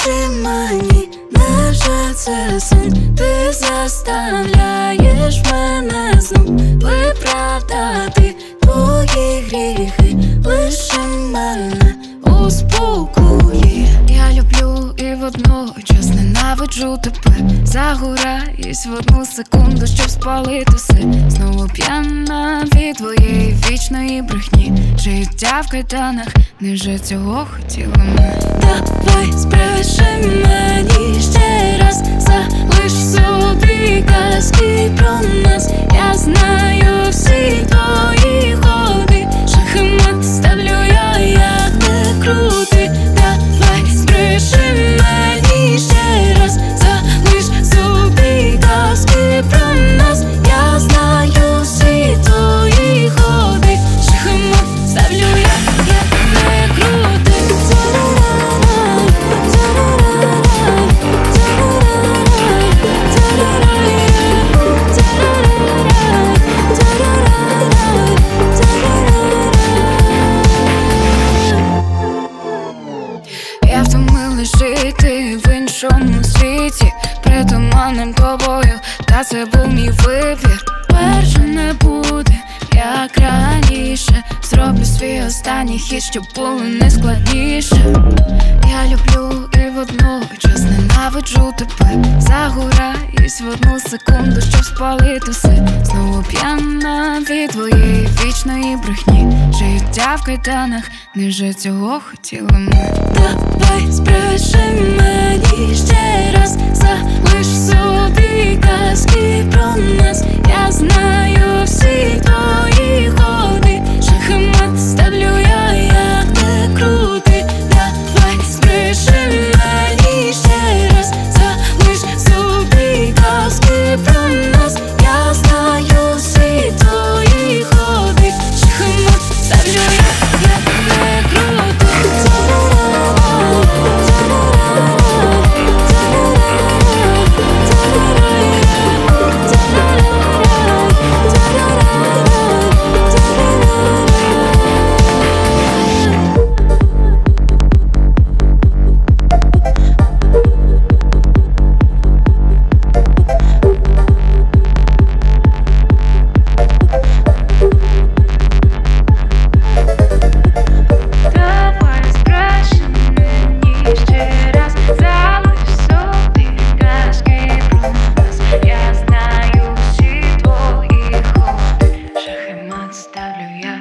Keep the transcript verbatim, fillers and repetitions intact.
Скажи мені, невже це сон? Ти заставляєш мене знов виправдати твої гріхи, лише мене успокої. Я люблю і водночас ненавиджу тебе. Загораюсь в одну секунду, щоб спалити все. Знову п'яна від твоєї вічної брехні. Життя в кайданах, невже цього хотіла ми? Давай збреши мені ще раз, залиш собі казки про нас. Я знаю всі твої ходи, шахмат ставлю я, як не крути. Давай збреши мені ще раз, залиш собі казки про нас. Я знаю всі твої ходи, шахмат ставлю я, як не крути. Я втомилась жити в іншому світі, притуманним тобою, та це був мій вибір. Перше не буде, як раніше. Зроблю свій останній хід, щоб було не складніше. Я люблю і водночас ненавиджу тебе. Загораюсь в одну секунду, щоб спалити все. Знову п'яна від твоєї вічної брехні. Життя в кайданах, невже цього хотіла ми? Давай збреши мені ще раз, залиш собі казки про нас. Я знаю всі твої ходи, шахмат ставлю я, як не крути. Давай збреши мені ще раз, залиш собі казки про нас. Я знаю всі твої ходи, шахмат ставлю я, як не крути. Ставлю я.